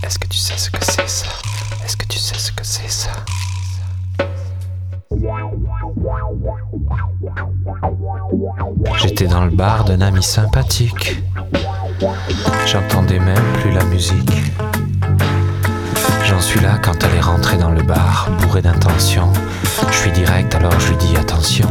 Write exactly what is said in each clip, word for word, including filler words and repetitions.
Est-ce que tu sais ce que c'est ça? Est-ce que tu sais ce que c'est ça? J'étais dans le bar d'un ami sympathique. J'entendais même plus la musique. J'en suis là quand elle est rentrée dans le bar, bourrée d'intention. Je suis direct alors je lui dis attention.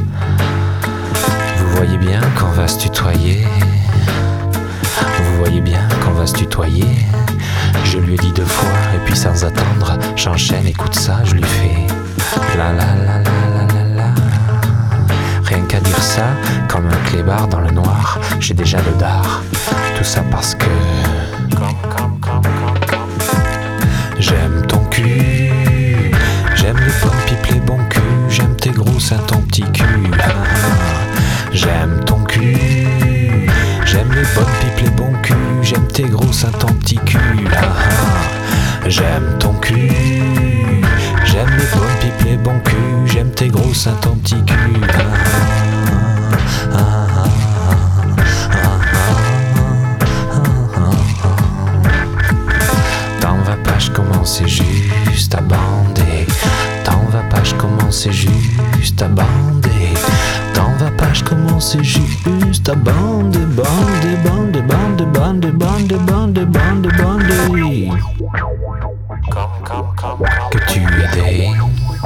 Vous voyez bien qu'on va se tutoyer. Vous voyez bien qu'on va se tutoyer. Je lui ai dit deux fois et puis sans attendre, j'enchaîne, écoute ça, je lui fais la la la la la la la. Rien qu'à dire ça, comme un clébard dans le noir, j'ai déjà le dard. Tout ça parce que j'aime ton cul, j'aime les bonnes pipes, les bons culs, j'aime tes gros seins, ton petit cul. J'aime ton cul, j'aime les bonnes pipes, les bons culs, j'aime tes gros seins, ton petit cul. J'aime ton cul, j'aime les bonnes pipes, les bons culs, j'aime tes gros seins, ton petit cul. T'en vas pas, je commence juste à bander. T'en vas pas, je commence juste à bander. T'en vas pas, je commence juste à bander, bander, bander, bander, bander, bander, bander, bander, bander. Que tu aies des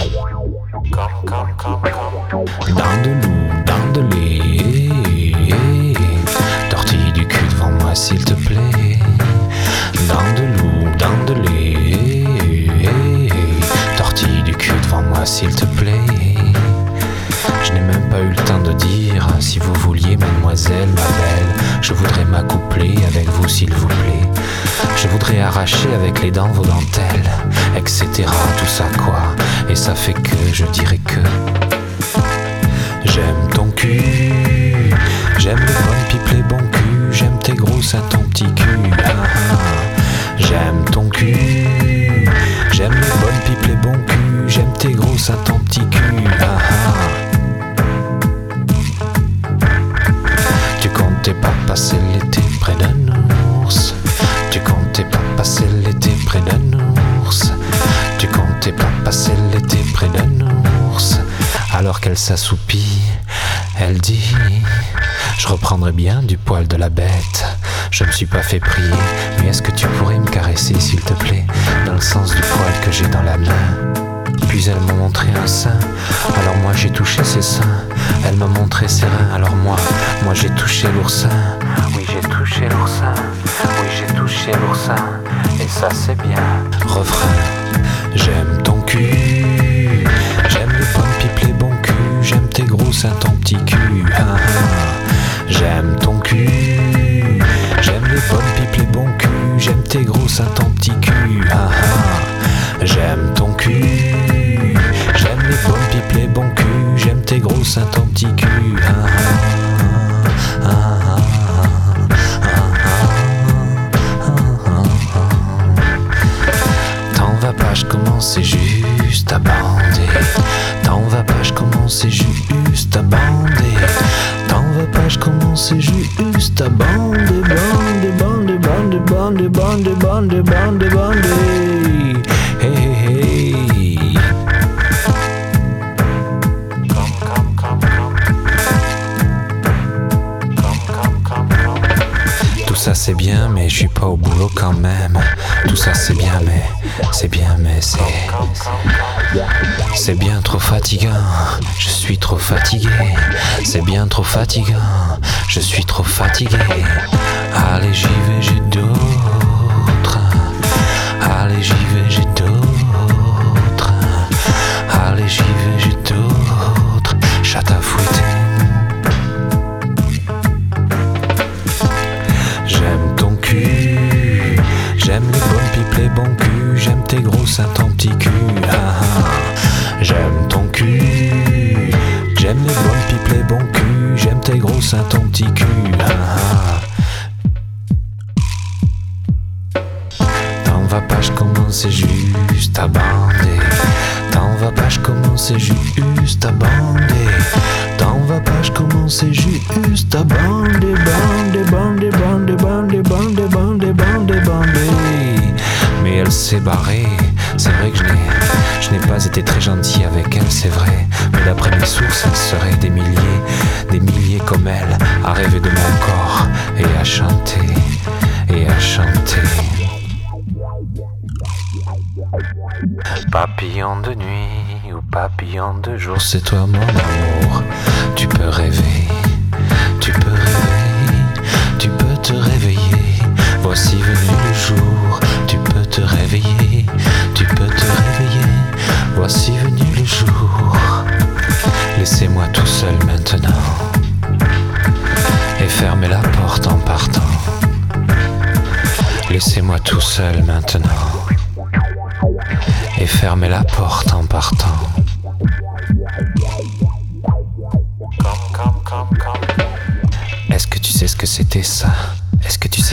dans de l'eau, dans de lait. Tortille du cul devant moi s'il te plaît. Dans de l'eau, dans de lait. Tortille du cul devant moi s'il te plaît. Je n'ai même pas eu le temps de dire si vous vouliez, mademoiselle, ma belle. Je voudrais m'accoupler avec vous s'il vous plaît. Je voudrais arracher avec les dents vos dentelles, et cetera. Tout ça quoi. Et ça fait que je dirais que j'aime ton cul, j'aime les bonnes pipes, les bons culs, j'aime tes gros seins, ton petit cul. J'aime ton cul, j'aime les bonnes pipes, les bons culs, j'aime tes gros seins, ton petit cul. Tu comptais pas passer l'été près d'un ours. Tu comptais pas passer l'été près d'un ours. Tu comptais pas passer l'été près d'un ours. Alors qu'elle s'assoupit, elle dit: je reprendrai bien du poil de la bête. Je me suis pas fait prier, mais est-ce que tu pourrais me caresser s'il te plaît, dans le sens du poil que j'ai dans la main. Puis elle m'a montré un sein, alors moi j'ai touché ses seins. Elle m'a montré ses reins, alors moi, moi j'ai touché l'oursin. Oui j'ai touché l'oursin, oui j'ai touché l'oursin. Et ça c'est bien. Refrain. J'aime ton cul, j'aime les bonnes pipes, les bons culs, j'aime tes gros seins, ton petit cul. J'aime ton cul, j'aime les bonnes pipes, les bons culs, j'aime tes gros seins, ton petit cul. J'aime ton cul, j'aime les bonnes pipes, les bons culs, j'aime tes gros seins, ton petit cul. T'en vas pas, je commence juste à bander. T'en vas pas, je commence juste à bander. T'en vas pas, je commence juste à bander, bander, bander, bander, bander, bander, bander, bander, bander. Hey, hey, hey. Tout ça c'est bien, mais je suis pas au boulot quand même. Tout ça c'est bien, mais c'est bien, mais c'est c'est bien trop fatigant. Je suis trop fatigué. C'est bien trop fatigant. Je suis trop fatigué. Allez j'y vais, j'ai d'autres. Allez j'y vais, j'ai d'autres. Allez j'y vais, j'ai d'autres. Chat à fouetter. J'aime ton cul, j'aime les bonnes pipes, les bons culs, j'aime tes gros seins, ton petit cul. J'aime ton cul, j'aime les bonnes pipes, les bons culs, j'aime tes gros seins, ton petit cul. T'en vas pas, je commence juste à bander. T'en vas pas, je commence juste à bander. T'en vas pas, je commence juste à bander, bander, bander, bander, bander, bander, bander, bander, bander. s'est barré. C'est vrai que je n'ai, je n'ai pas été très gentil avec elle, c'est vrai. Mais d'après mes sources, il serait des milliers, des milliers comme elle, à rêver de mon corps et à chanter, et à chanter. Papillon de nuit ou papillon de jour, c'est toi mon amour. Tu peux rêver, tu peux rêver, tu peux te réveiller. Voici venu le jour, tu peux te réveiller, tu peux te réveiller. Voici venu le jour. Laissez-moi tout seul maintenant et fermez la porte en partant. Laissez-moi tout seul maintenant et fermez la porte en partant. Est-ce que tu sais ce que c'était ça? Est-ce que tu